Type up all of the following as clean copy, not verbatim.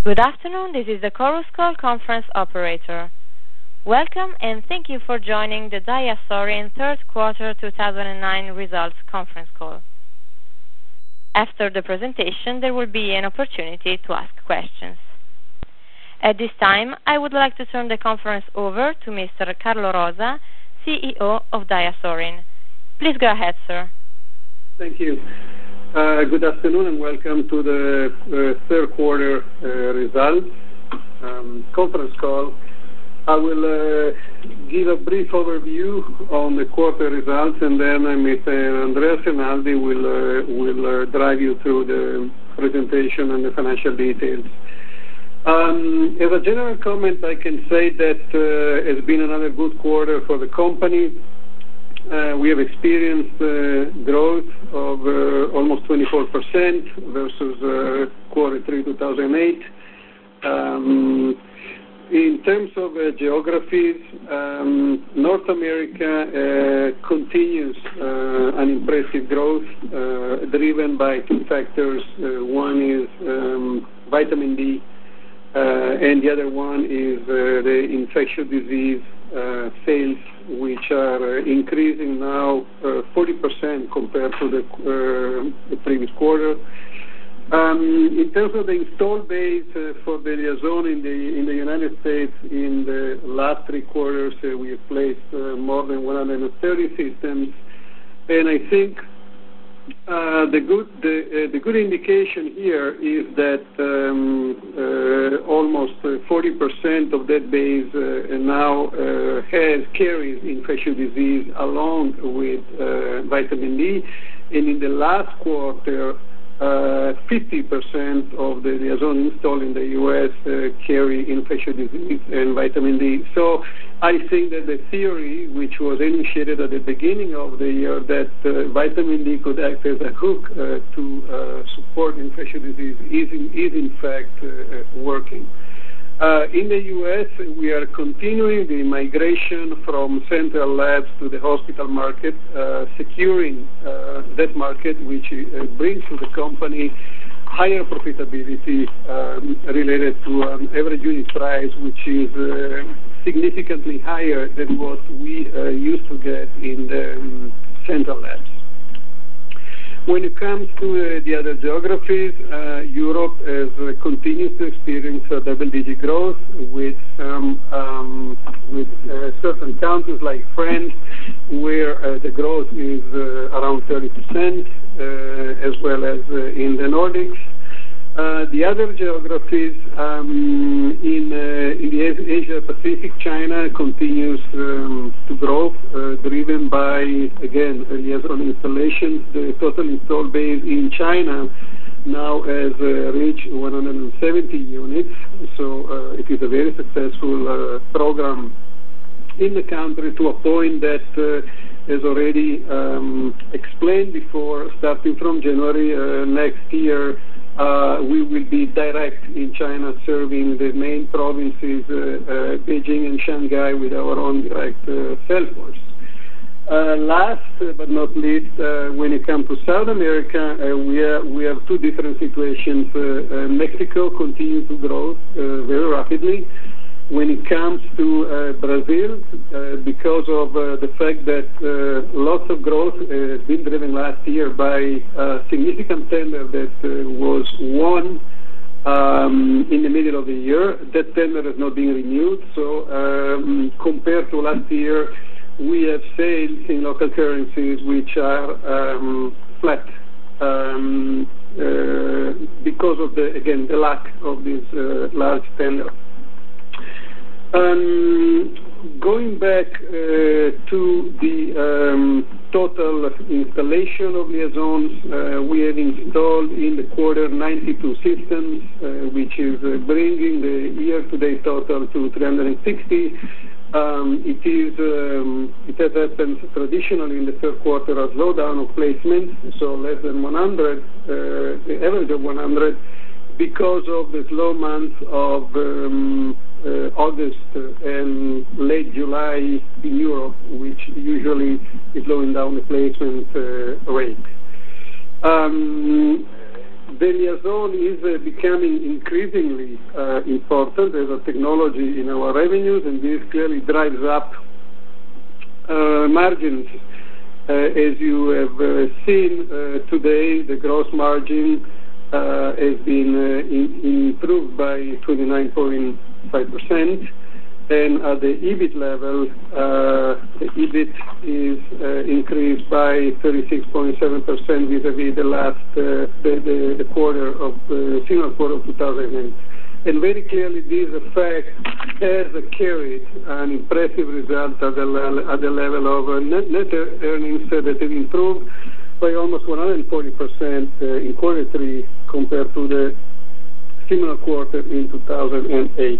Good afternoon, this is the Chorus Call conference operator. Welcome and thank you for joining the DiaSorin third quarter 2009 results conference call. After the presentation, there will be an opportunity to ask questions. At this time, I would like to turn the conference over to Mr. Carlo Rosa, CEO of DiaSorin. Please go ahead, sir. Thank you. Good afternoon and welcome to the third quarter results conference call. I will give a brief overview on the quarter results, and then Mr. Andrea Senaldi will drive you through the presentation and the financial details. As a general comment, I can say that it's been another good quarter for the company. We have experienced growth of almost 24% versus quarter 3 2008. In terms of geographies, North America continues an impressive growth driven by two factors. One is vitamin D, and the other one is the infectious disease sales, which are increasing now 40% compared to the previous quarter. In terms of the installed base for the Liaison in the United States, in the last 3 quarters, we have placed more than 130 systems, and I think the good indication here is that almost 40% of that base now carries infectious disease along with vitamin D, and in the last quarter 50% of the Liaison installed in the U.S. carry infectious disease and vitamin D. So I think that the theory, which was initiated at the beginning of the year, that vitamin D could act as a hook to support infectious disease is in fact working. In the U.S., we are continuing the migration from central labs to the hospital market, securing that market, which brings to the company higher profitability related to average unit price, which is significantly higher than what we used to get in the central labs. When it comes to the other geographies, Europe has continued to experience double-digit growth with certain countries like France, where the growth is around 30%, as well as in the Nordics. The other geographies in the Asia Pacific, China continues to grow, driven by, again, Liaison installations. The total installed base in China now has reached 170 units, so it is a very successful program in the country, to a point that, as already explained before, starting from January next year, we will be direct in China, serving the main provinces, Beijing and Shanghai, with our own direct sales force. Last but not least, when it comes to South America, we have two different situations. Mexico continues to grow very rapidly. When it comes to Brazil, because of the fact that lots of growth has been driven last year by a significant tender that was won in the middle of the year, that tender has not been renewed. So compared to last year, we have sales in local currencies which are flat because of the lack of this large tender. Going back to the total installation of Liaisons, we have installed in the quarter 92 systems, which is bringing the year-to-date total to 360. It has happened traditionally in the third quarter a slowdown of placements, so less than 100, the average of 100, because of the slow months of August and late July in Europe, which usually is slowing down the placement rate. Deniazone is becoming increasingly important as a technology in our revenues, and this clearly drives up margins. As you have seen today, the gross margin has been improved by 29.5%, and at the EBIT level, the EBIT is increased by 36.7% vis-a-vis the last the quarter of similar quarter of 2008. And very clearly, this effect has carried an impressive result at the level of net earnings that have improved by almost 140% in quarter 3 compared to the similar quarter in 2008.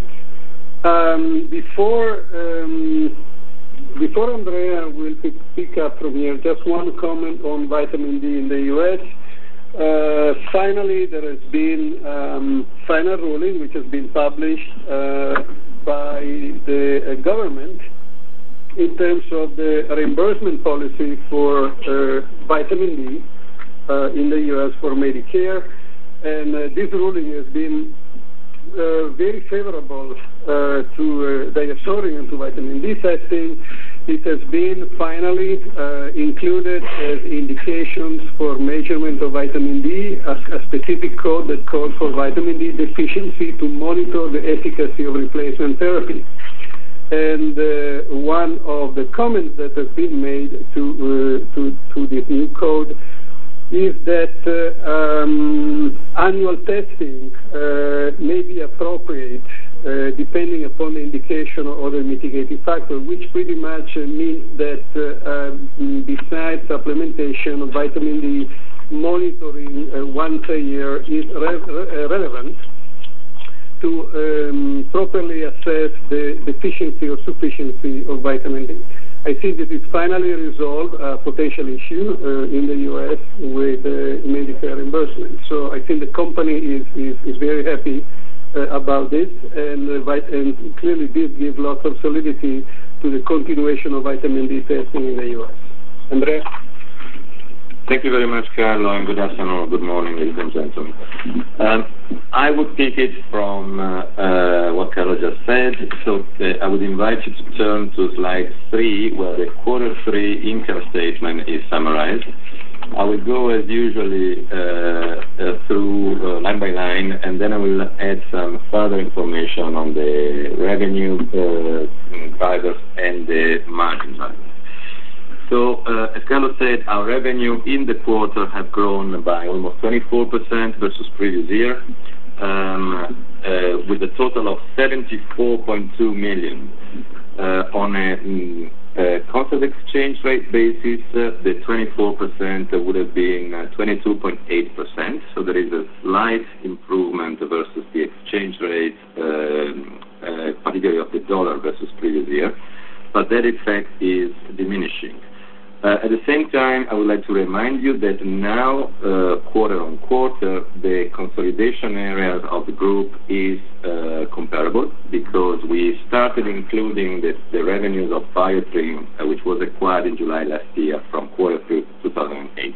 Before Andrea will pick up from here, just one comment on vitamin D in the U.S. Finally, there has been final ruling which has been published by the government in terms of the reimbursement policy for vitamin D in the U.S. for Medicare, and this ruling has been very favorable to Diazorin and to vitamin D testing. It has been finally included as indications for measurement of vitamin D, a specific code that calls for vitamin D deficiency to monitor the efficacy of replacement therapy. And one of the comments that has been made to this new code is that annual testing may be appropriate depending upon the indication or the mitigating factor, which pretty much means that besides supplementation of vitamin D, monitoring once a year is relevant to properly assess the deficiency or sufficiency of vitamin D. I think this is finally resolved a potential issue in the U.S. with Medicare reimbursement. So I think the company is very happy about this, and clearly this gives lots of solidity to the continuation of vitamin D testing in the U.S. Andrea? Thank you very much, Carlo, and good afternoon, good morning, ladies and gentlemen. I would take it from what Carlo just said, so I would invite you to turn to slide 3, where the quarter 3 income statement is summarized. I will go as usually through line by line, and then I will add some further information on the revenue drivers and the margin drivers. So, as Carlo said, our revenue in the quarter have grown by almost 24% versus previous year, with a total of 74.2 million. On a constant exchange rate basis, the 24% would have been 22.8%, so there is a slight improvement versus the exchange rate, particularly of the dollar versus previous year, but that effect is diminishing. At the same time, I would like to remind you that now, quarter on quarter, the consolidation areas of the group is comparable, because we started including the revenues of Biotrim, which was acquired in July last year from quarter 2008.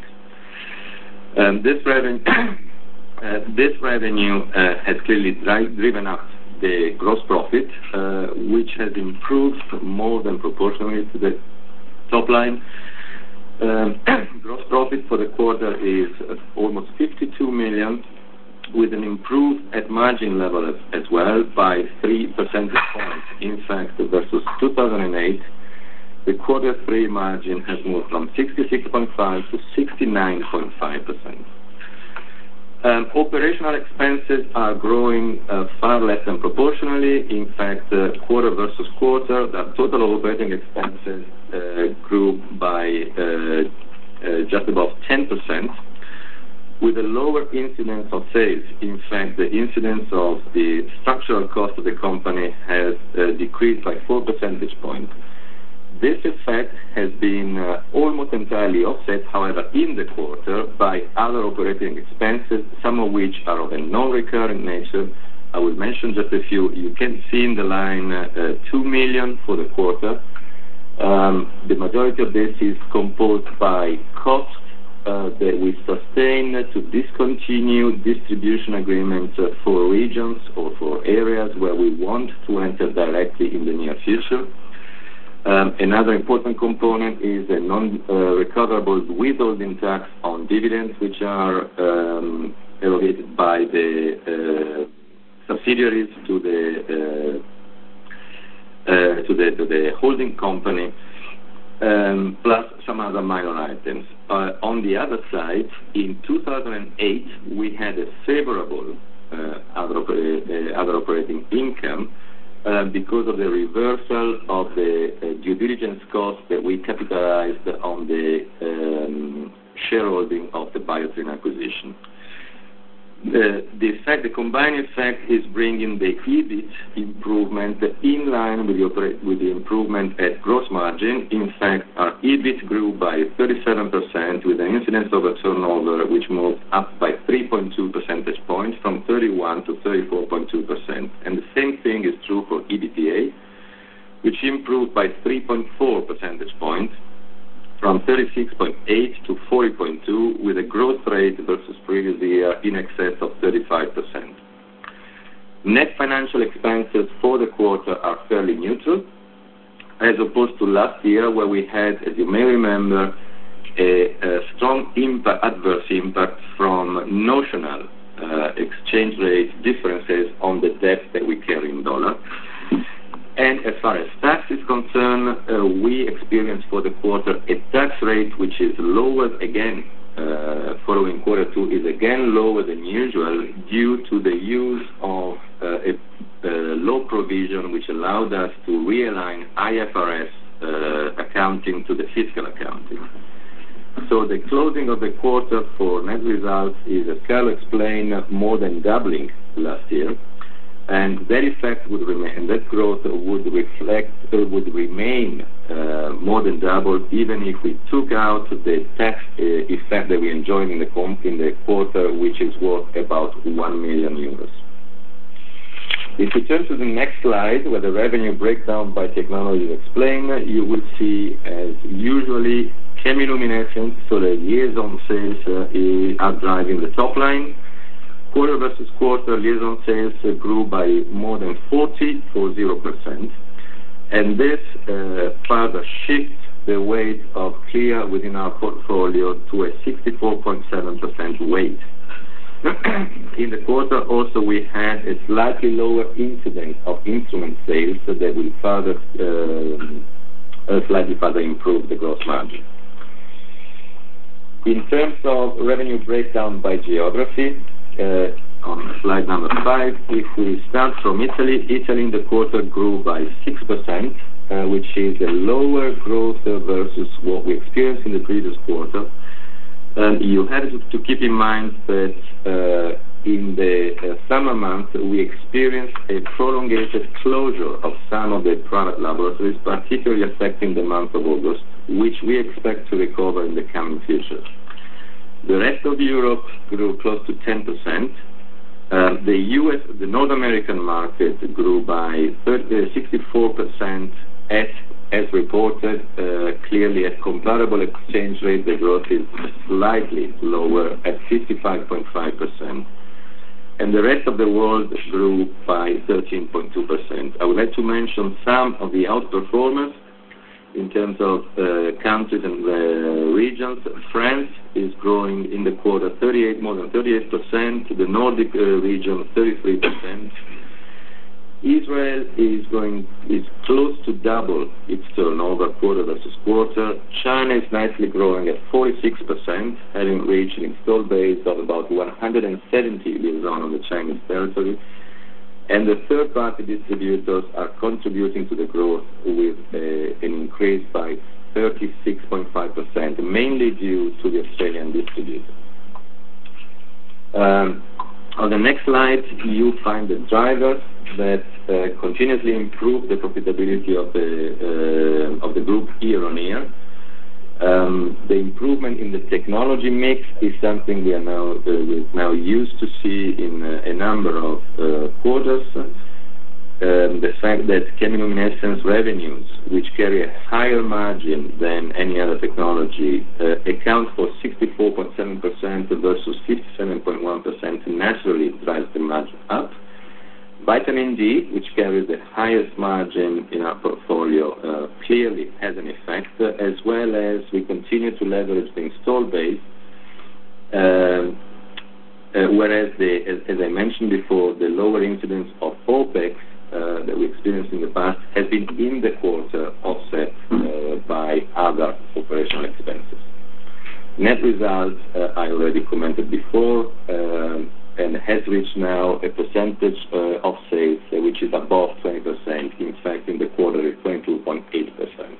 This revenue has clearly driven up the gross profit, which has improved more than proportionally to the top line. Gross profit for the quarter is almost 52 million, with an improved at margin level as well by 3 percentage points. In fact, versus 2008, the quarter 3 margin has moved from 66.5 to 69.5%. Operational expenses are growing far less than proportionally. In fact, quarter versus quarter, the total operating expenses grew by just above 10%, with a lower incidence of sales. In fact, the incidence of the structural cost of the company has decreased by 4 percentage points. This effect has been almost entirely offset, however, in the quarter by other operating expenses, some of which are of a non-recurrent nature. I will mention just a few. You can see in the line 2 million for the quarter. The majority of this is composed by costs that we sustain to discontinue distribution agreements for regions or for areas where we want to enter directly in the near future. Another important component is a non-recoverable withholding tax on dividends, which are erogated by the subsidiaries to the holding company, plus some other minor items. On the other side, in 2008, we had a favorable other operating income because of the reversal of the due diligence costs that we capitalized on the shareholding of the Biotrin acquisition. The combined effect is bringing the EBIT improvement in line with the improvement at gross margin. In fact, our EBIT grew by 37% with an incidence over turnover which moved up by 3.2 percentage points from 31 to 34.2%. And the same thing is true for EBITDA, which improved by 3.4 percentage points from 36.8 to 40.2, with a growth rate versus previous year in excess of 35%. Net financial expenses for the quarter are fairly neutral, as opposed to last year, where we had, as you may remember, a strong adverse impact from notional exchange rate differences on the debt that we carry in dollar. And as far as tax is concerned, we experienced for the quarter a tax rate which is lower again, following quarter two is again lower than usual due to the use of a law provision which allowed us to realign IFRS accounting to the fiscal accounting. So the closing of the quarter for net results is, as Carlo explained, more than doubling last year. And that effect would remain, and that growth would remain more than double, even if we took out the tax effect that we enjoyed in the quarter, which is worth about 1 million euros. If we turn to the next slide, where the revenue breakdown by technology is explained, you will see, as usually, chemiluminescence, so the liaison sales are driving the top line. Quarter versus quarter, liaison sales grew by more than 40%, and this further shifts the weight of Clear within our portfolio to a 64.7% weight. In the quarter also we had a slightly lower incidence of instrument sales, so that will slightly further improve the gross margin. In terms of revenue breakdown by geography, on slide number 5, if we start from Italy, in the quarter grew by 6%, which is a lower growth versus what we experienced in the previous quarter. And you have to keep in mind that in the summer months we experienced a prolonged closure of some of the product laboratories, particularly affecting the month of August, which we expect to recover in the coming future. The rest of Europe grew close to 10%. The North American market grew by 64% as reported. Clearly at comparable exchange rate, the growth is slightly lower at 55.5%. And the rest of the world grew by 13.2%. I would like to mention some of the outperformers in terms of countries and regions. France is growing in the quarter more than 38%, the Nordic region 33%. Israel is close to double its turnover quarter versus quarter. China is nicely growing at 46%, having reached an installed base of about 170 liaison on the Chinese territory. And the third-party distributors are contributing to the growth with an increase by 36.5%, mainly due to the Australian distributor. On the next slide, you find the drivers that continuously improve the profitability of the group year on year. The improvement in the technology mix is something we're now used to see in a number of quarters. the fact that chemiluminescence revenues, which carry a higher margin than any other technology, account for 64.7% versus 57.1%, naturally drives the margin up. Vitamin D, which carries the highest margin in our portfolio, clearly has an effect, as well as we continue to leverage the install base, whereas, as I mentioned before, the lower incidence of OPEX that we experienced in the past has been in the quarter offset by other operational expenses. Net result, I already commented before, and has reached now a percentage of sales which is above 20%. In fact, in the quarter, it's 22.8%.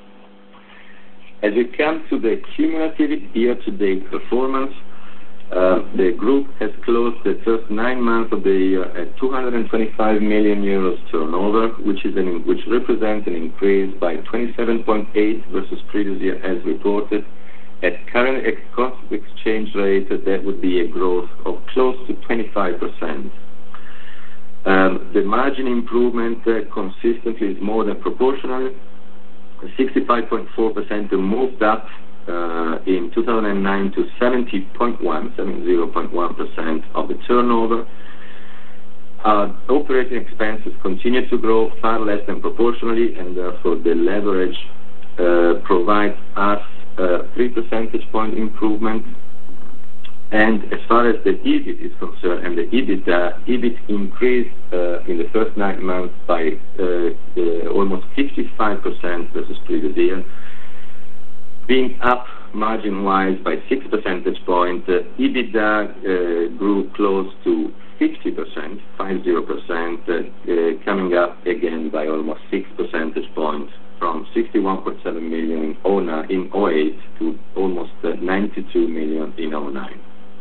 As we come to the cumulative year-to-date performance, the group has closed the first 9 months of the year at 225 million euros turnover, which represents an increase by 27.8% versus previous year as reported. At current constant exchange rate, that would be a growth of close to 25%. The margin improvement consistently is more than proportional. 65.4% moved up in 2009 to 70.1% of the turnover. Operating expenses continue to grow far less than proportionally, and therefore the leverage provides us 3 percentage point improvement. And as far as the EBIT is concerned, and the EBIT increased in the first 9 months by almost 55% versus previous year, being up margin-wise by 6 percentage points. EBITDA grew close to 50%, 50%, coming up again by almost 6 percentage points, from 61.7 million in 2008 to almost 92 million in 2009.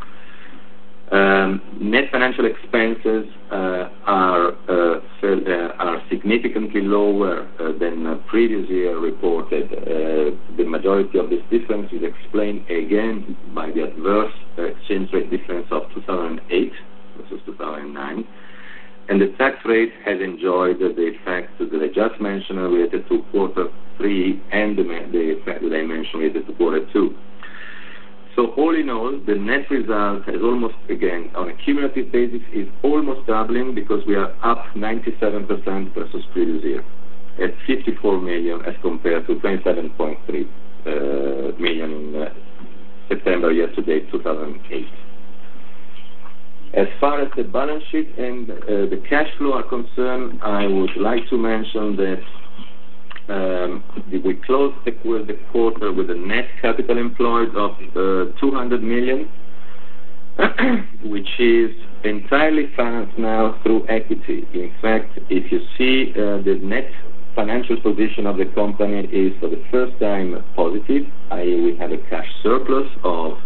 Net financial expenses are significantly lower than previous year reported. The majority of this difference is explained again by the adverse exchange rate difference of 2008 versus 2009. And the tax rate has enjoyed the effect that I just mentioned related to quarter 3 and the effect that I mentioned related to quarter 2. So all in all, the net result has almost, again, on a cumulative basis, is almost doubling because we are up 97% versus previous year at 54 million as compared to 27.3 million in September year-to-date 2008. As far as the balance sheet and the cash flow are concerned, I would like to mention that we closed the quarter with a net capital employed of 200 million, which is entirely financed now through equity. In fact, if you see the net financial position of the company is for the first time positive, i.e. we have a cash surplus of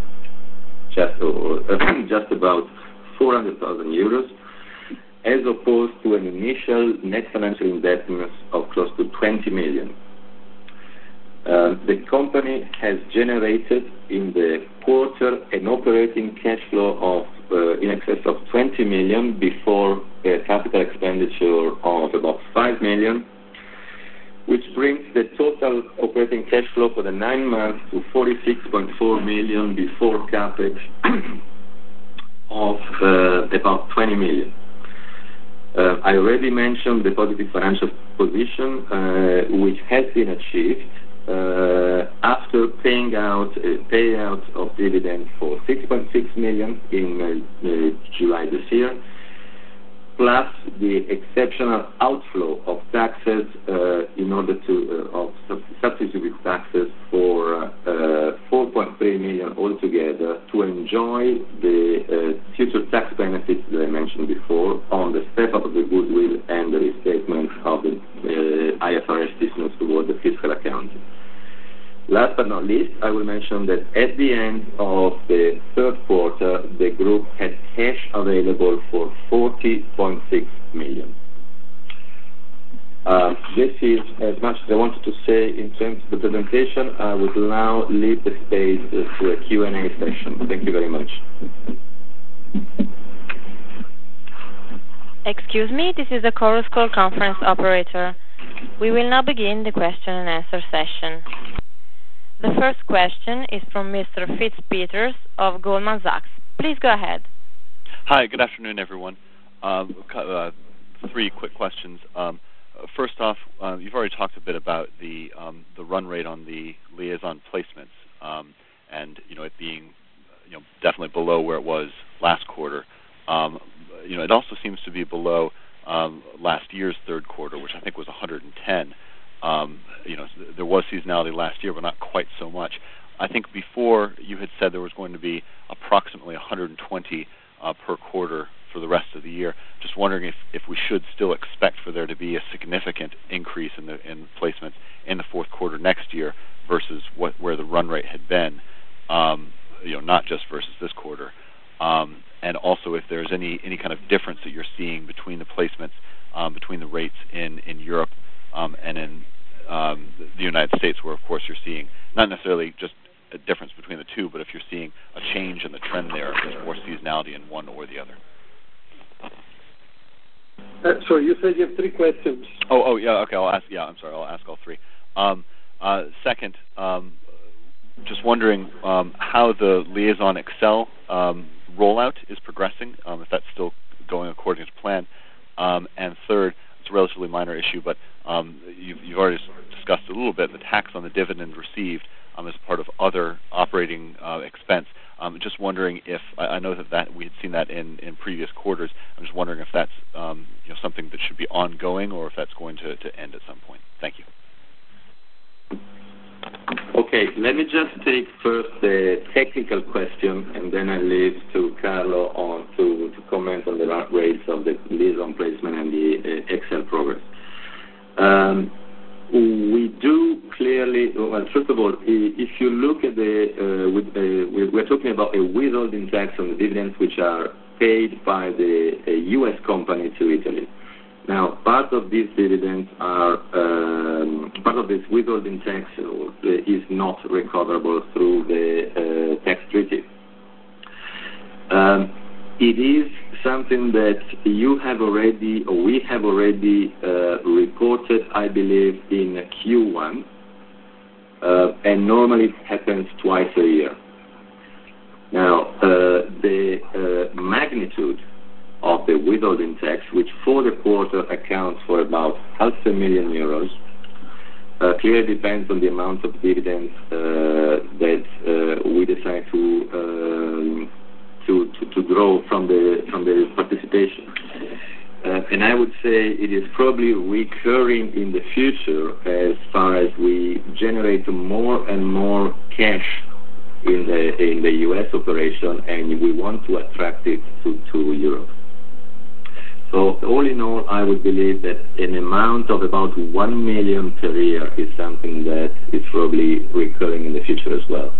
just about 400,000 euros, as opposed to an initial net financial indebtedness of close to 20 million. The company has generated in the quarter an operating cash flow of in excess of 20 million before a capital expenditure of about 5 million, which brings the total operating cash flow for the 9 months to 46.4 million before capex of about 20 million. I already mentioned the positive financial position, which has been achieved after paying out a payout of dividend for 6.6 million in July this year, plus the exceptional outflow of taxes in order to of substitute taxes for 4.3 million altogether to enjoy the future tax benefits that I mentioned before on the step up of the goodwill and the restatement of the IFRS business toward the fiscal accounting. Last but not least, I will mention that at the end of the third quarter, the group had cash available for 40.6 million. This is as much as I wanted to say in terms of the presentation. I would now leave the space to a Q&A session. Thank you very much. Excuse me, this is the Chorus Call conference operator. We will now begin the question and answer session. The first question is from Mr. Fitzpeters of Goldman Sachs. Please go ahead. Hi, good afternoon, everyone. Three quick questions. First off, you've already talked a bit about the run rate on the liaison placements, and it being definitely below where it was last quarter. It also seems to be below last year's third quarter, which I think was 110. There was seasonality last year, but not quite so much. I think before you had said there was going to be approximately 120 per quarter for the rest of the year. Just wondering if we should still expect for there to be a significant increase in placements in the fourth quarter next year versus where the run rate had been, not just versus this quarter. And also if there's any kind of difference that you're seeing between the placements, between the rates in Europe and in the United States, where of course you're seeing not necessarily just a difference between the two, but if you're seeing a change in the trend there, if there's more seasonality in one or the other. So you said you have three questions. Oh, yeah, okay, I'll ask all three. Second, just wondering how the Liaison XL rollout is progressing, if that's still going according to plan. And third, it's a relatively minor issue, but you've already discussed a little bit the tax on the dividend received as part of other operating expense. Just wondering if I know that we had seen that in previous quarters. I'm just wondering if that's something that should be ongoing or if that's going to end at some point. Thank you. Okay, let me just take first the technical question, and then I leave to Carlo on to comment on the rates of the liaison placement and the XL progress. We do clearly, well, first of all, if you look at we're talking about a withholding tax on the dividends which are paid by the U.S. company to Italy. Now, part of these dividends are, part of this withholding tax is not recoverable through the tax treaty. It is something that you have already, or we have already reported, I believe, in Q1, and normally it happens twice a year. Now, the magnitude of the withholding tax, which for the quarter accounts for about €500,000, clearly depends on the amount of dividends that we decide to grow from the participation. And I would say it is probably recurring in the future as far as we generate more and more cash in the U.S. operation, and we want to attract it to Europe. So all in all, I would believe that an amount of about 1 million per year is something that is probably recurring in the future as well.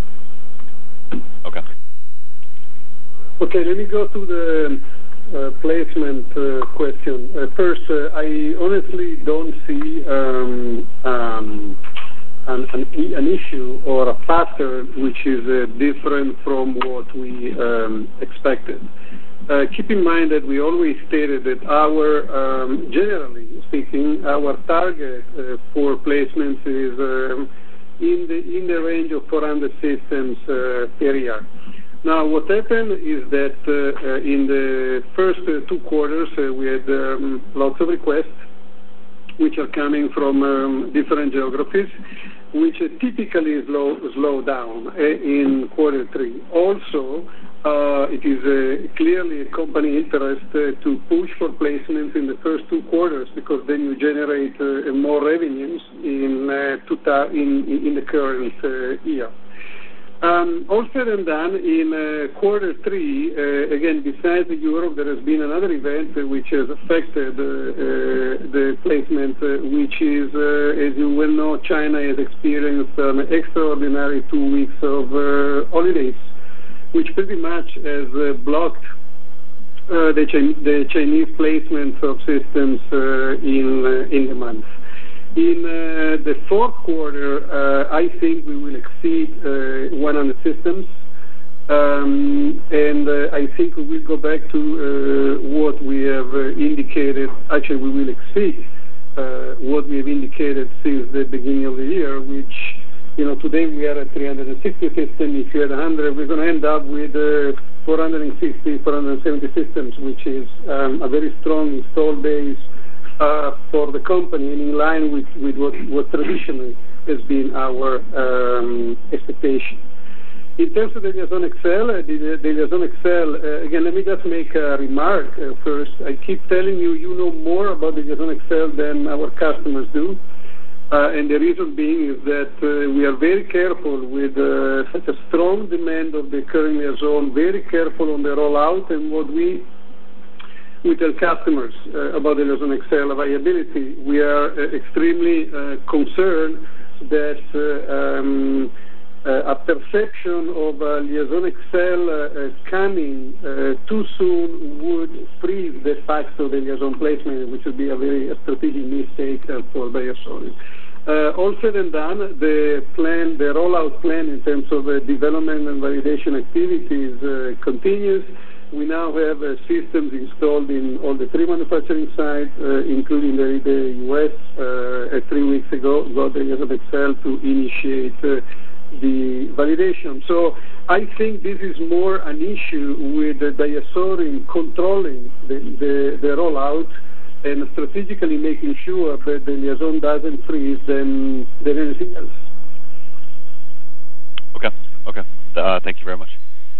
Okay. Okay, let me go to the placement question. First, I honestly don't see an issue or a pattern which is different from what we expected. Keep in mind that we always stated that generally speaking, our target for placements is in the range of 400 systems per year. Now, what happened is that in the first 2 quarters, we had lots of requests, which are coming from different geographies, which typically slow down in quarter 3. Also, it is clearly a company interest to push for placements in the first 2 quarters, because then you generate more revenues in the current year. All said and done, in quarter 3, again, besides Europe, there has been another event which has affected the placement, which is, as you well know, China has experienced an extraordinary 2 weeks of holidays, which pretty much has blocked the Chinese placements of systems in the month. In the fourth quarter, I think we will exceed 100 systems. and I think we will go back to what we have indicated. Actually, we will exceed what we have indicated since the beginning of the year, which, today we are at 360 systems. If you had 100, we're going to end up with 460, 470 systems, which is a very strong install base for the company and in line with what traditionally has been our expectation. In terms of the Liaison XL, the Liaison XL, again, let me just make a remark first. I keep telling you, you know more about the Liaison XL than our customers do. And the reason being is that we are very careful with such a strong demand of the current Liaison, very careful on the rollout, and what we tell customers about the Liaison XL viability. We are extremely concerned that a perception of Liaison XL coming too soon would freeze the fact of the Liaison placement, which would be a very strategic mistake for DiaSorin. All said and done, the rollout plan in terms of development and validation activities continues. We now have systems installed in all the 3 manufacturing sites, including the U.S. 3 weeks ago, got the Liaison XL to initiate the validation. So I think this is more an issue with the DiaSorin controlling the rollout and strategically making sure that the Liaison doesn't freeze than anything else. Okay. Thank you very much.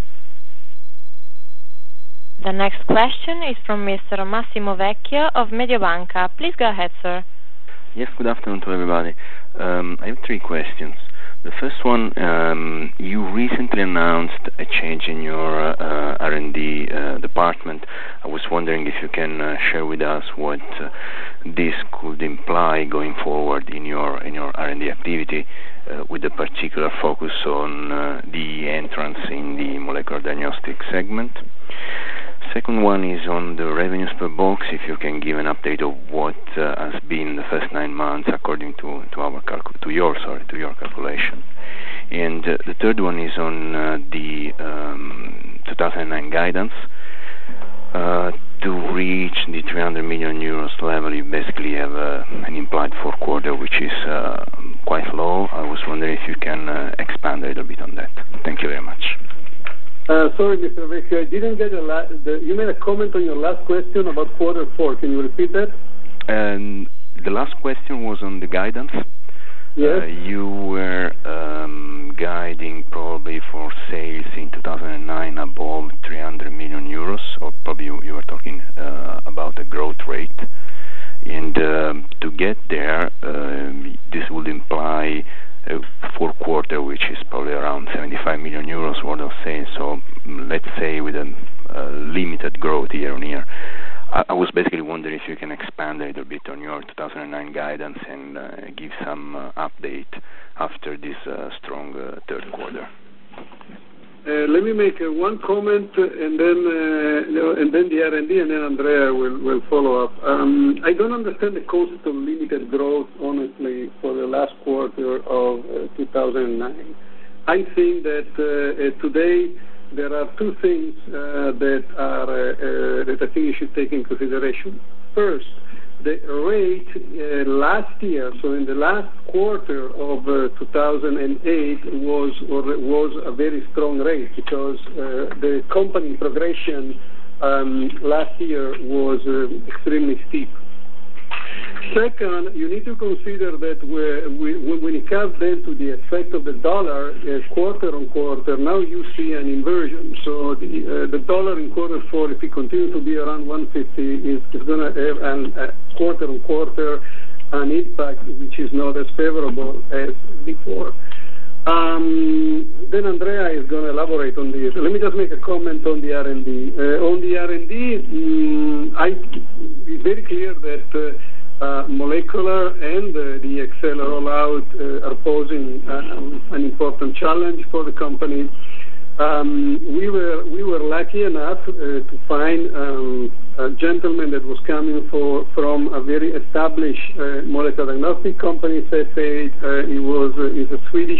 The next question is from Mr. Massimo Vecchio of Mediobanca. Please go ahead, sir. Yes, good afternoon to everybody. I have 3 questions. The first one, you recently announced a change in your R&D department. I was wondering if you can share with us what this could imply going forward in your R&D activity, with a particular focus on the entrance in the molecular diagnostic segment. Second one is on the revenues per box, if you can give an update of what has been the first 9 months according to your calculation. And the third one is on the 2009 guidance. To reach the 300 million euros level, you basically have an implied 4th quarter, which is quite low. I was wondering if you can expand a little bit on that. Thank you very much. Sorry, Mr. Vecchio, I didn't get you made a comment on your last question about Q4. Can you repeat that? And the last question was on the guidance. Yes. You were guiding probably for sales in 2009 above 300 million euros, or probably you were talking about a growth rate. And to get there, this would imply a 4th quarter, which is probably around 75 million euros worth of sales. So let's say with a limited growth year on year. I was basically wondering if you can expand a little bit on your 2009 guidance and give some update after this strong 3rd quarter. Let me make one comment, and then the R&D, and then Andrea will follow up. I don't understand the concept of limited growth, honestly, for the last quarter of 2009. I think that today there are 2 things that I think you should take in consideration. First, the rate last year, so in the last quarter of 2008, was a very strong rate because the company progression last year was extremely steep. Second, you need to consider that when it comes then to the effect of the dollar quarter on quarter, now you see an inversion. So the dollar in Q4, if it continues to be around 150, is going to have a quarter on quarter an impact which is not as favorable as before. Then Andrea is going to elaborate on this. Let me just make a comment on the R&D. On the R&D, it's very clear that molecular and the XL rollout are posing an important challenge for the company. We were lucky enough to find a gentleman that was coming from a very established molecular diagnostic company, Cepheid. He's a Swedish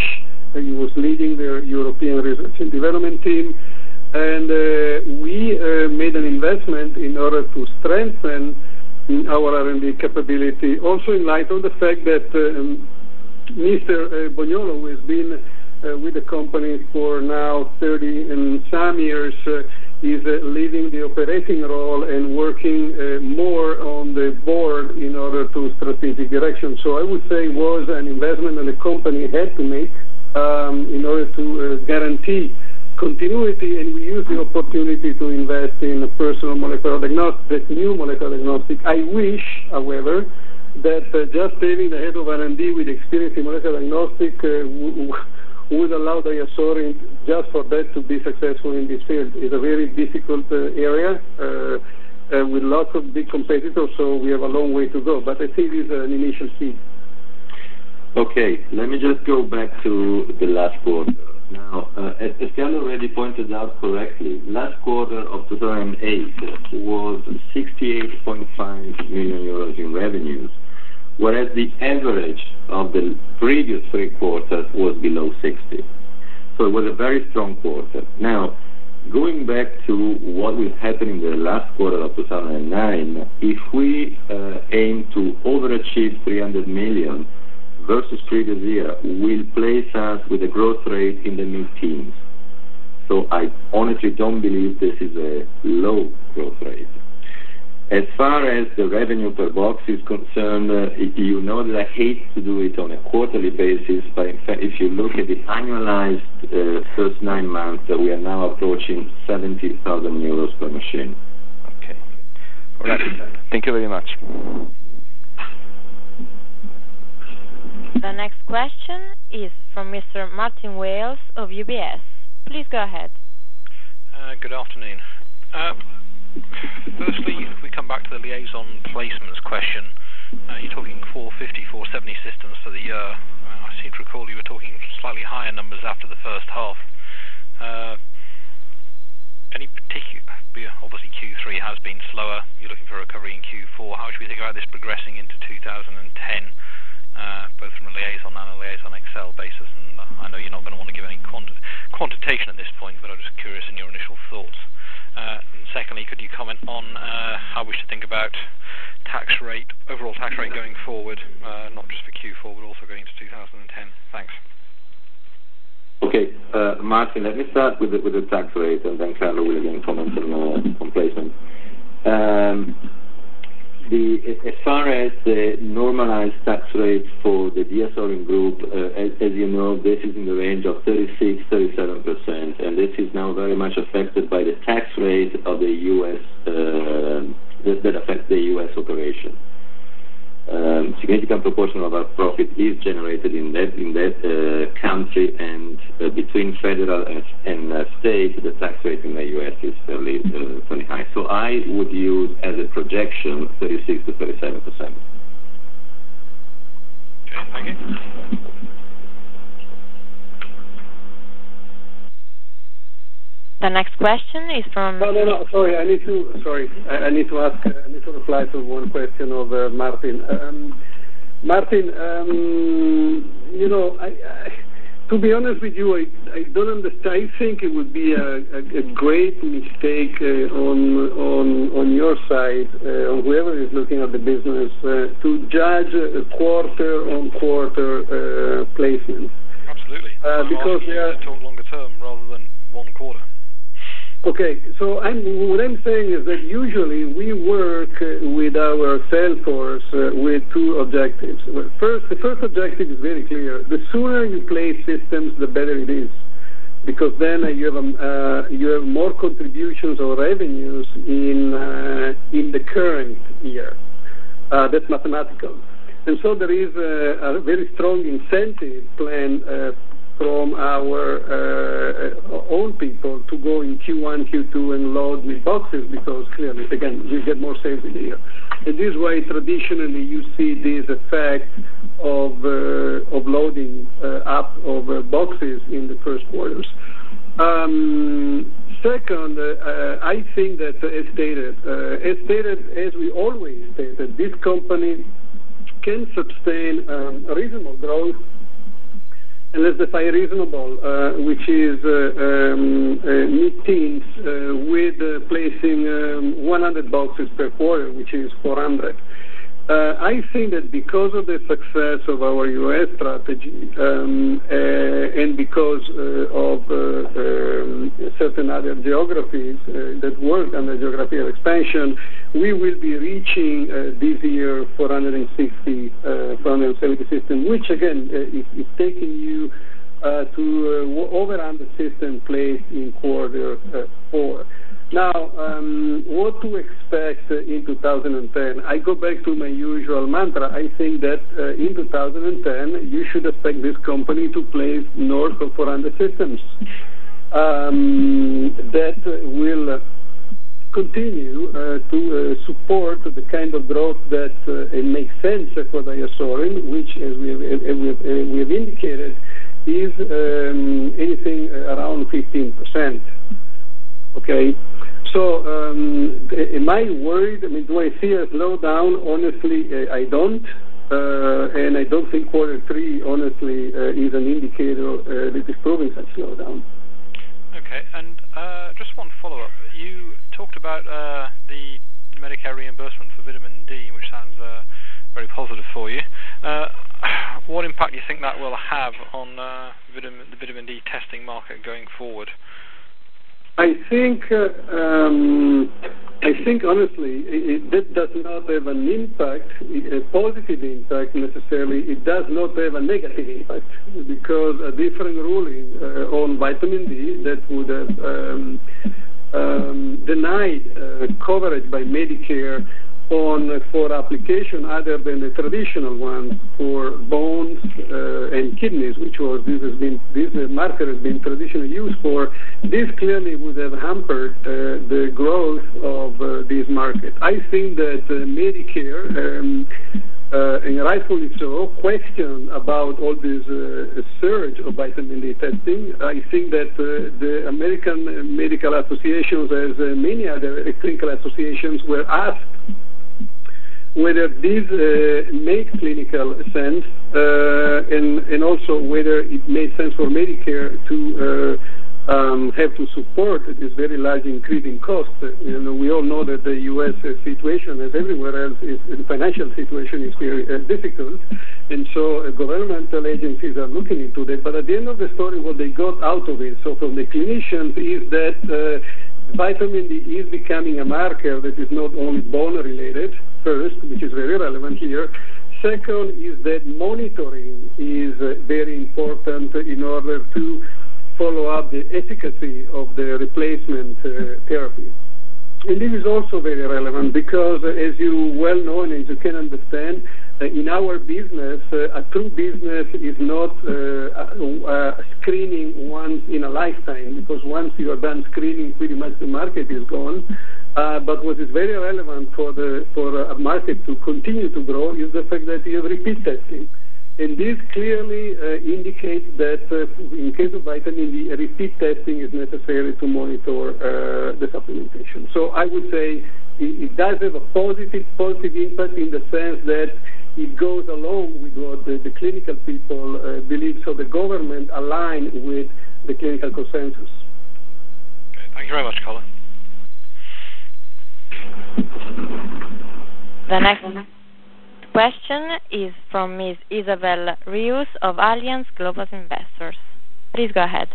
He was leading the European Research and Development team. And we made an investment in order to strengthen our R&D capability, also in light of the fact that Mr. Bognolo, who has been with the company for now 30 and some years, is leading the operating role and working more on the board in order to strategic direction. So I would say it was an investment that the company had to make in order to guarantee continuity, and we use the opportunity to invest in personal molecular diagnostics, new molecular diagnostics. I wish, however, that just having the head of R&D with experience in molecular diagnostics would allow DiaSorin just for that to be successful in this field. It's a very difficult area with lots of big competitors, so we have a long way to go. But I think it's an initial seed. Okay, let me just go back to the last quarter. Now, as Carlo already pointed out correctly, last quarter of 2008 was 68.5 million euros in revenues, whereas the average of the previous 3 quarters was below 60. So it was a very strong quarter. Now, going back to what will happen in the last quarter of 2009, if we aim to overachieve 300 million, versus previous year will place us with a growth rate in the mid-teens. So I honestly don't believe this is a low growth rate. As far as the revenue per box is concerned, you know that I hate to do it on a quarterly basis, but in fact, if you look at the annualized first 9 months, we are now approaching 70,000 euros per machine. Okay. All right. Thank you very much. The next question is from Mr. Martin Wales of UBS. Please go ahead. Good afternoon. Firstly, if we come back to the liaison placements question, you're talking 450, 470 systems for the year. I seem to recall you were talking slightly higher numbers after the first half. Any particular, obviously Q3 has been slower, you're looking for recovery in Q4. How should we think about this progressing into 2010? Both from a liaison and a liaison XL basis, and I know you're not going to want to give any quantitation at this point, but I'm just curious in your initial thoughts. And secondly, could you comment on how we should think about tax rate, overall tax rate going forward, not just for Q4, but also going into 2010? Thanks. Okay, Martin, let me start with the tax rate, and then Carlo will again comment on placement. As far as the normalized tax rate for the DiaSorin Group, as you know, this is in the range of 36-37%, and this is now very much affected by the tax rate of the U.S. that affects the U.S. operation. Significant proportion of our profit is generated in that country, and between federal and state, the tax rate in the U.S. is fairly high. So I would use as a projection 36 to 37%. Okay, thank you. The next question is from... No, sorry, I need to reply to one question of Martin. Martin, to be honest with you, I don't understand. I think it would be a great mistake on your side, on whoever is looking at the business, to judge quarter-on-quarter placements. Absolutely. Because they are... talk longer term rather than one quarter. Okay, so what I'm saying is that usually we work with our sales force with 2 objectives. The first objective is very clear. The sooner you place systems, the better it is, because then you have more contributions or revenues in the current year. That's mathematical. And so there is a very strong incentive plan from our own people to go in Q1, Q2 and load with boxes, because clearly, again, you get more sales in the year. And this way, traditionally, you see this effect of loading up of boxes in the first quarters. Second, I think that, as we always stated, this company can sustain reasonable growth and let's define reasonable, which is mid-teens, with placing 100 boxes per quarter, which is 400. I think that because of the success of our U.S. strategy and because of certain other geographies that work under geographical expansion, we will be reaching this year 470 systems, which again is taking you to over 100 systems placed in quarter 4. Now, what to expect in 2010? I go back to my usual mantra. I think that in 2010, you should expect this company to place north of 400 systems. That will continue to support the kind of growth that it makes sense for DiaSorin, which, as we have indicated, is anything around 15%. Okay. So, am I worried? I mean, do I see a slowdown? Honestly, I don't. And I don't think quarter 3, honestly, is an indicator that is proving such slowdown. Okay. And just one follow-up. You talked about the Medicare reimbursement for vitamin D, which sounds very positive for you. What impact do you think that will have on the vitamin D testing market going forward? I think honestly, that does not have an impact, a positive impact necessarily. It does not have a negative impact because a different ruling on vitamin D that would have denied coverage by Medicare for application other than the traditional ones for bones and kidneys, which was this marker has been traditionally used for. This clearly would have hampered the growth of this market. I think that Medicare, and rightfully so, question about all this surge of vitamin D testing. I think that the American Medical Associations, as many other clinical associations, were asked whether this made clinical sense and also whether it made sense for Medicare to have to support this very large increase in cost. We all know that the U.S. situation, as everywhere else, the financial situation is very difficult, and so governmental agencies are looking into that. But at the end of the story, what they got out of it, so from the clinicians, is that vitamin D is becoming a marker that is not only bone-related, first, which is very relevant here. Second is that monitoring is very important in order to follow up the efficacy of the replacement therapy. And this is also very relevant because, as you well know and as you can understand, in our business, a true business is not screening once in a lifetime, because once you are done screening, pretty much the market is gone. But what is very relevant for a market to continue to grow is the fact that you have repeat testing. And this clearly indicates that in case of vitamin D, repeat testing is necessary to monitor the supplementation. So I would say it does have a positive impact in the sense that it goes along with what the clinical people believe, so the government align with the clinical consensus. Okay, thank you very much, Colin. The next question is from Ms. Isabel Rios of Allianz Global Investors. Please go ahead.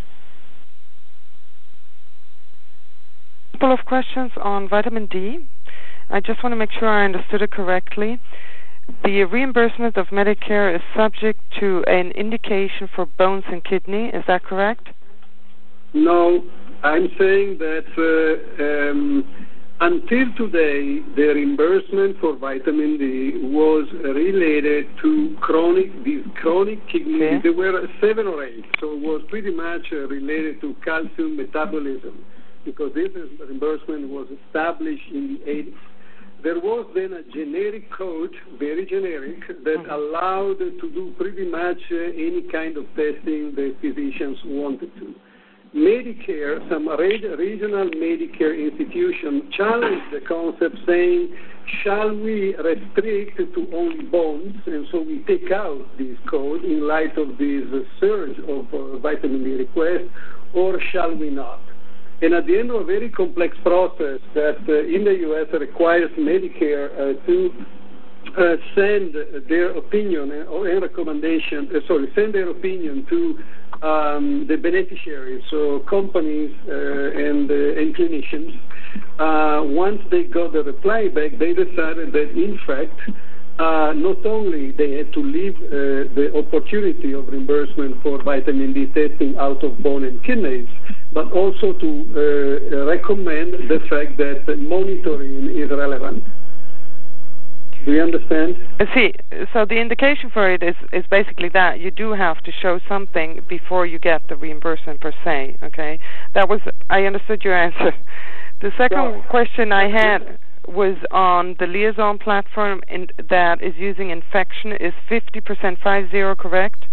A couple of questions on vitamin D. I just want to make sure I understood it correctly. The reimbursement of Medicare is subject to an indication for bones and kidney. Is that correct? No, I'm saying that until today, the reimbursement for vitamin D was related to chronic kidney. Okay. There were 7 or 8, so it was pretty much related to calcium metabolism, because this reimbursement was established in the 80s. There was then a generic code, very generic, that allowed to do pretty much any kind of testing the physicians wanted to. Medicare, some regional Medicare institutions challenged the concept, saying, shall we restrict to only bonds? And so we take out this code in light of this surge of vitamin D requests, or shall we not? And at the end of a very complex process that in the U.S. requires Medicare to send their opinion and recommendation, send their opinion to the beneficiaries, so companies and clinicians. Once they got the reply back, they decided that, in fact, not only they had to leave the opportunity of reimbursement for vitamin D testing out of bone and kidneys, but also to recommend the fact that monitoring is relevant. Do you understand? See, so the indication for it is basically that you do have to show something before you get the reimbursement per se, okay? I understood your answer. The second question I had was on the Liaison platform that is using infection. Is 50%, 50, correct?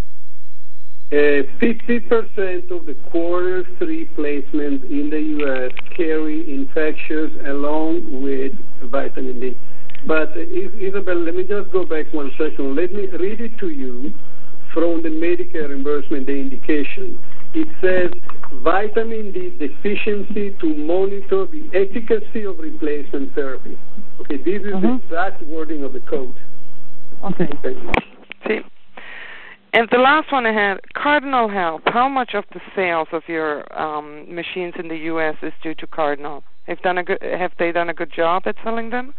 50% of the quarter 3 placements in the U.S. carry infectious along with vitamin D. But, Isabel, let me just go back 1 second. Let me read it to you from the Medicare reimbursement, the indication. It says, vitamin D deficiency to monitor the efficacy of replacement therapy. Okay, this is the exact wording of the code. Okay. See. And the last one I had, Cardinal Health. How much of the sales of your machines in the U.S. is due to Cardinal? Have they done a good job at selling them?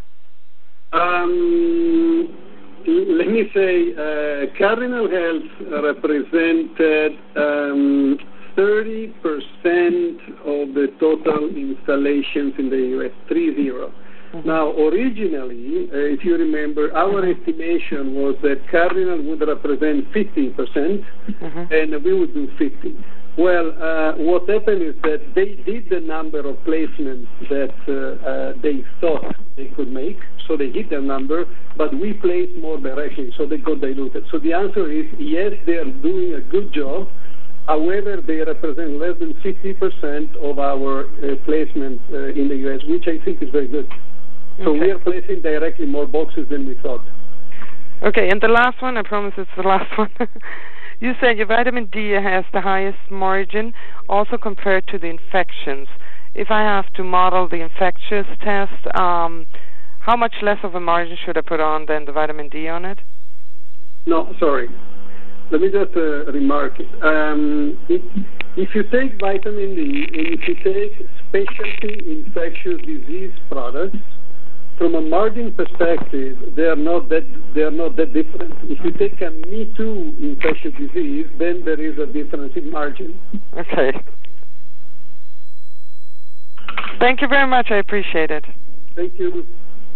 Let me say, Cardinal Health represented 30% of the total installations in the U.S., 30. Now, originally, if you remember, our estimation was that Cardinal would represent 15%, and we would do 50. Well, what happened is that they did the number of placements that they thought they could make, so they hit their number, but we placed more directly, so they got diluted. So the answer is yes, they are doing a good job. However, they represent less than 50% of our placements in the U.S., which I think is very good. So we are placing directly more boxes than we thought. Okay, and the last one, I promise it's the last one. You said your vitamin D has the highest margin, also compared to the infections. If I have to model the infectious test, how much less of a margin should I put on than the vitamin D on it? No, sorry. Let me just remark it. If you take vitamin D and if you take specialty infectious disease products, from a margin perspective, they are not that different. If you take a Me Too infectious disease, then there is a difference in margin. Okay. Thank you very much. I appreciate it. Thank you.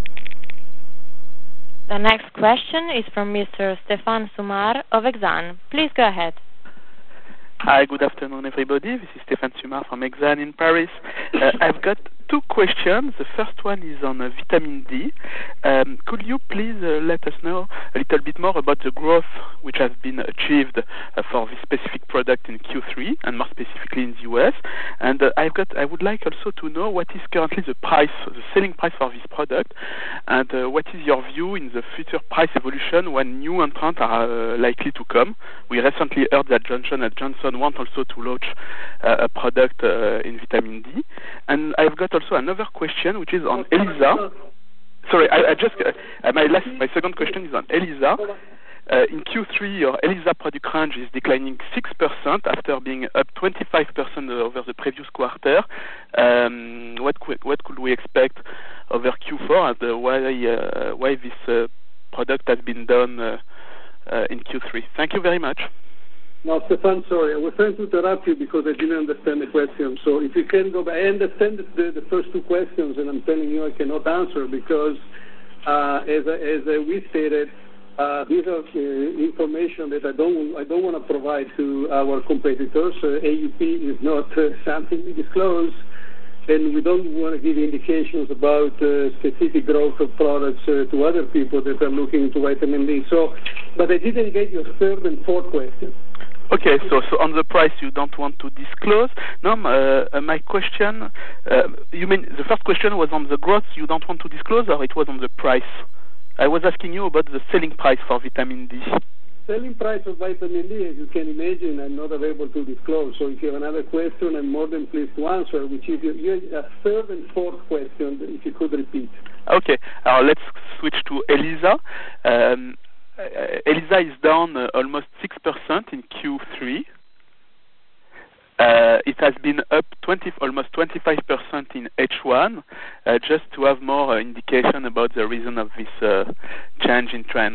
The next question is from Mr. Stéphane Sumar of Exane. Please go ahead. Hi, good afternoon, everybody. This is Stéphane Sumar from Exane in Paris. I've got 2 questions. The first one is on vitamin D. Could you please let us know a little bit more about the growth which has been achieved for this specific product in Q3, and more specifically in the US? And I would like also to know what is currently the selling price for this product, and what is your view in the future price evolution when new entrants are likely to come? We recently heard that Johnson & Johnson want also to launch a product in vitamin D. And I've got also another question, which is on ELISA. Sorry, my second question is on ELISA. In Q3, your ELISA product range is declining 6% after being up 25% over the previous quarter. What could we expect over Q4, and why this product has been done in Q3? Thank you very much. No, Stefan, sorry. I was trying to interrupt you because I didn't understand the question. So if you can go back, I understand the first 2 questions, and I'm telling you I cannot answer because, as we stated, these are information that I don't want to provide to our competitors. AUP is not something we disclose, and we don't want to give indications about specific growth of products to other people that are looking into vitamin D. So, but I didn't get your 3rd and 4th question. Okay, so on the price you don't want to disclose. No, my question, you mean the first question was on the growth you don't want to disclose, or it was on the price? I was asking you about the selling price for vitamin D. Selling price of vitamin D, as you can imagine, I'm not available to disclose. So if you have another question, I'm more than pleased to answer, which is your third and fourth question, if you could repeat. Okay, let's switch to ELISA. ELISA is down almost 6% in Q3. It has been up almost 25% in H1. Just to have more indication about the reason of this change in trend.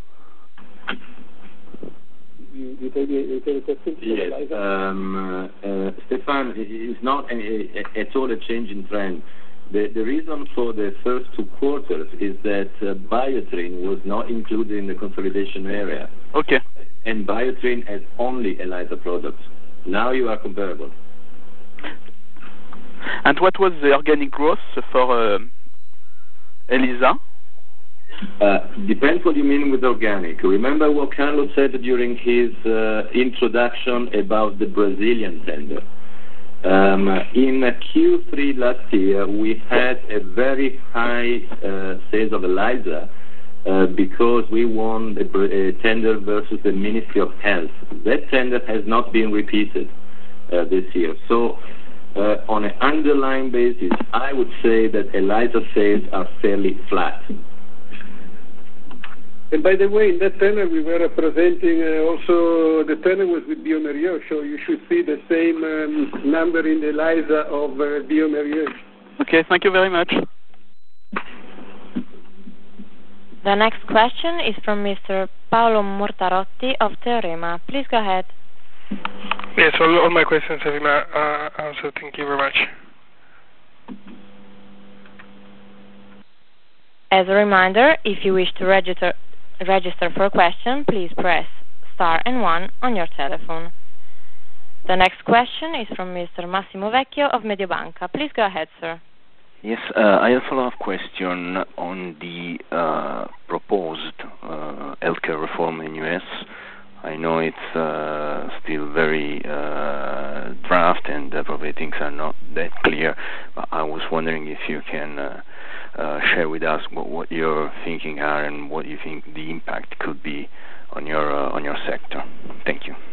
You take a question? Yes. Stefan, it is not at all a change in trend. The reason for the first 2 quarters is that Biotrin was not included in the consolidation area. Okay. And Biotrin has only ELISA products. Now you are comparable. And what was the organic growth for ELISA? Depends what you mean with organic. Remember what Carlo said during his introduction about the Brazilian tender. In Q3 last year, we had a very high sales of ELISA because we won the tender versus the Ministry of Health. That tender has not been repeated this year. So on an underlying basis, I would say that ELISA sales are fairly flat. And by the way, in that tender we were representing also, the tender was with bioMérieux, so you should see the same number in the ELISA of bioMérieux. Okay, thank you very much. The next question is from Mr. Paolo Mortarotti of Teorema. Please go ahead. Yes, all my questions have been answered. Thank you very much. As a reminder, if you wish to register for a question, please press star and 1 on your telephone. The next question is from Mr. Massimo Vecchio of Mediobanca. Please go ahead, sir. Yes, I have a follow-up question on the proposed healthcare reform in U.S. I know it's still very draft and probably things are not that clear, but I was wondering if you can share with us what your thinking are and what you think the impact could be on your sector. Thank you.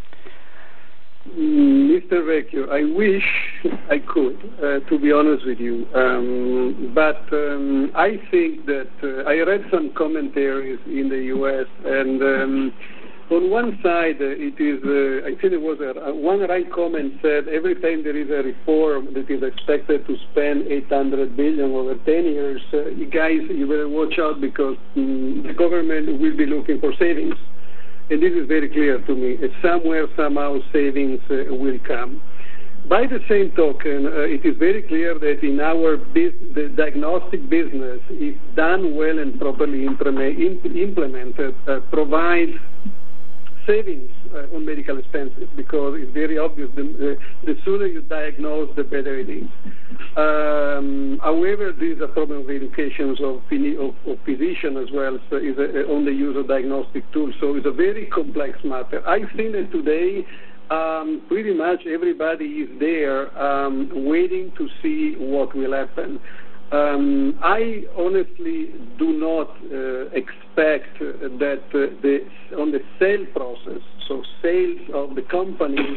Mr. Vecchio, I wish I could, to be honest with you, but I think that I read some commentaries in the U.S. and on one side, it is, I think it was one right comment said every time there is a reform that is expected to spend $800 billion over 10 years, you guys, you better watch out because the government will be looking for savings. And this is very clear to me. Somewhere, somehow, savings will come. By the same token, it is very clear that in our the diagnostic business, if done well and properly implemented, provides savings on medical expenses because it's very obvious the sooner you diagnose, the better it is. However, there is a problem of education of physicians as well is on the use of diagnostic tools. So it's a very complex matter. I think that today pretty much everybody is there waiting to see what will happen. I honestly do not expect that on the sale process, so sales of the company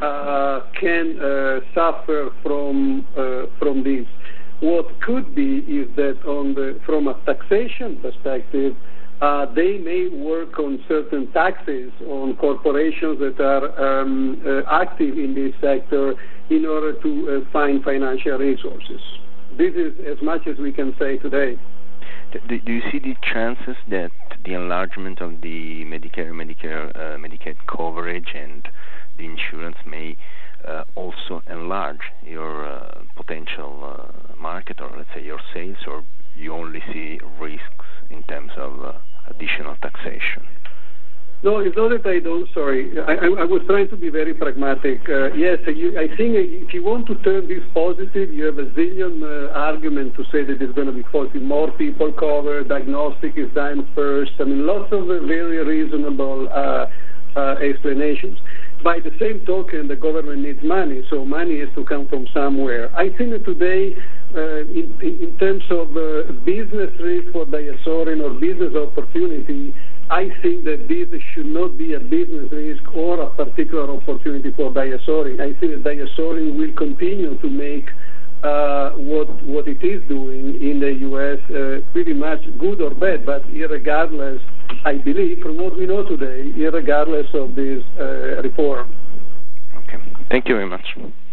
can suffer from this. What could be is that from a taxation perspective, they may work on certain taxes on corporations that are active in this sector in order to find financial resources. This is as much as we can say today. Do you see the chances that the enlargement of the Medicaid coverage and the insurance may also enlarge your potential market, or let's say your sales, or you only see risks in terms of additional taxation? No, it's not that I don't, sorry. I was trying to be very pragmatic. Yes, I think if you want to turn this positive, you have a zillion argument to say that it's going to be positive. More people covered, diagnostic is done first. I mean, lots of very reasonable explanations. By the same token, the government needs money, so money has to come from somewhere. I think that today, in terms of business risk for DiaSorin or business opportunity, I think that this should not be a business risk or a particular opportunity for DiaSorin. I think that DiaSorin will continue to make what it is doing in the U.S. Pretty much good or bad, but irregardless, I believe, from what we know today, irregardless of this reform. Okay. Thank you very much.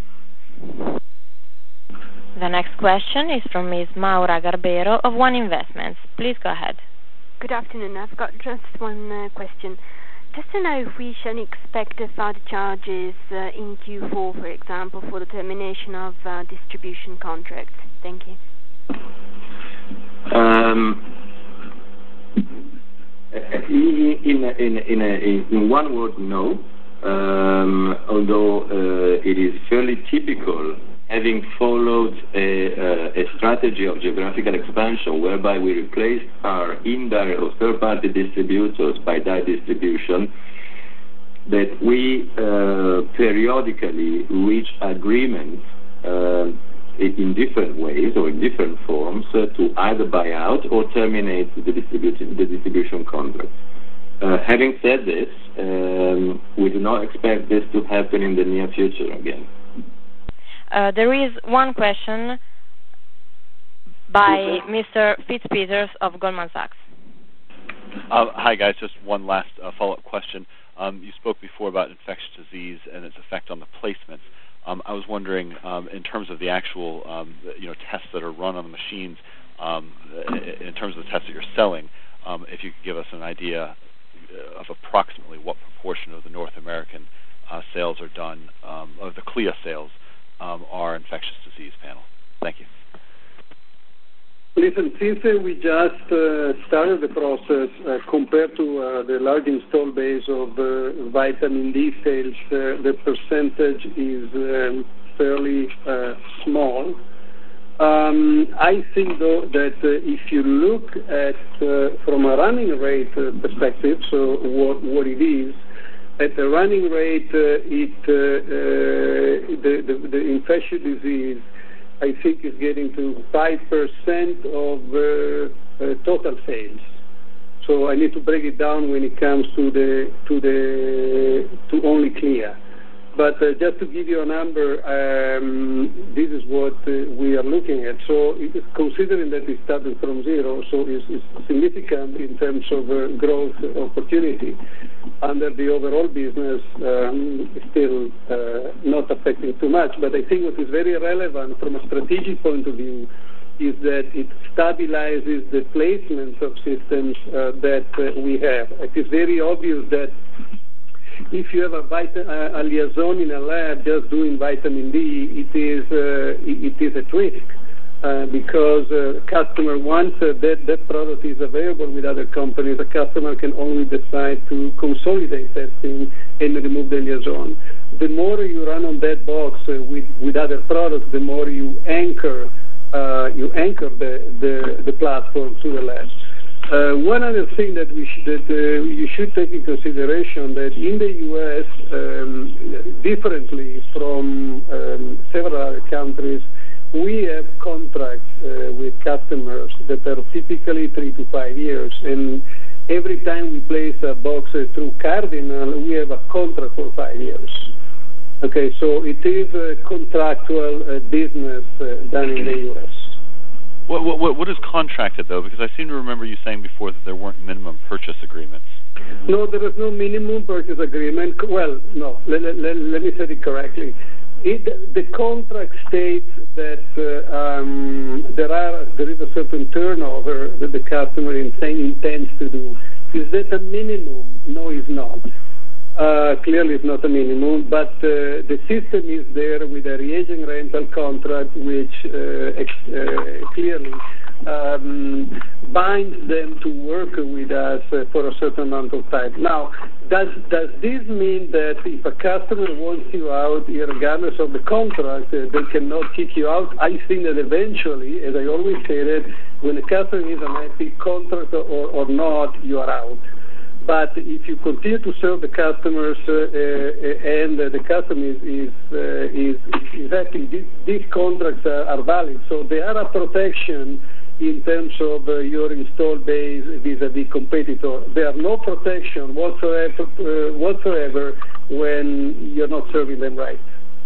The next question is from Ms. Maura Garbero of One Investments. Please go ahead. Good afternoon. I've got just one question. Just to know if we shall expect further charges in Q4, for example, for the termination of distribution contracts. Thank you. In one word, no. Although it is fairly typical, having followed a strategy of geographical expansion whereby we replaced our indirect or third-party distributors by direct distribution, that we periodically reach agreements in different ways or in different forms to either buy out or terminate the distribution contracts. Having said this, we do not expect this to happen in the near future again. There is one question by Mr. Fitzpeters of Goldman Sachs. Hi, guys. Just one last follow-up question. You spoke before about infectious disease and its effect on the placements. I was wondering, in terms of the actual tests that are run on the machines, in terms of the tests that you're selling, if you could give us an idea of approximately what proportion of the North American sales are done, of the CLIA sales, are infectious disease panel. Thank you. Listen, since we just started the process, compared to the large install base of vitamin D sales, the percentage is fairly small. I think, though, that if you look at from a running rate perspective, so what it is, at the running rate, the infectious disease, I think, is getting to 5% of total sales. So I need to break it down when it comes to only CLIA. But just to give you a number, this is what we are looking at. So considering that we started from zero, so it's significant in terms of growth opportunity. Under the overall business, still not affecting too much. But I think what is very relevant from a strategic point of view is that it stabilizes the placements of systems that we have. It is very obvious that if you have a liaison in a lab just doing vitamin D, it is a risk because customer, once that product is available with other companies, the customer can only decide to consolidate testing and remove the liaison. The more you run on that box with other products, the more you anchor the platform to the lab. One other thing that you should take in consideration that in the U.S., differently from several other countries, we have contracts with customers that are typically 3 to 5 years, and every time we place a box through Cardinal, we have a contract for 5 years. Okay, so it is a contractual business done in the U.S. What is contracted, though? Because I seem to remember you saying before that there weren't minimum purchase agreements. No, there is no minimum purchase agreement. Well, no, let me say it correctly. The contract states that there is a certain turnover that the customer intends to do. Is that a minimum? No, it's not. Clearly, it's not a minimum, but the system is there with a reagent rental contract, which clearly binds them to work with us for a certain amount of time. Now, does this mean that if a customer wants you out, regardless of the contract, they cannot kick you out? I think that eventually, as I always stated, when a customer is an IP contract or not, you are out. but if you continue to serve the customers and the customer is happy, these contracts are valid. So they are a protection in terms of your install base vis-a-vis competitor. There are no protection whatsoever when you're not serving them right.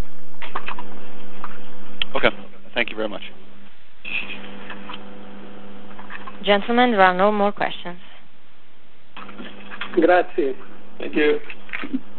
Okay. Thank you very much. Gentlemen, there are no more questions. Grazie. Thank you.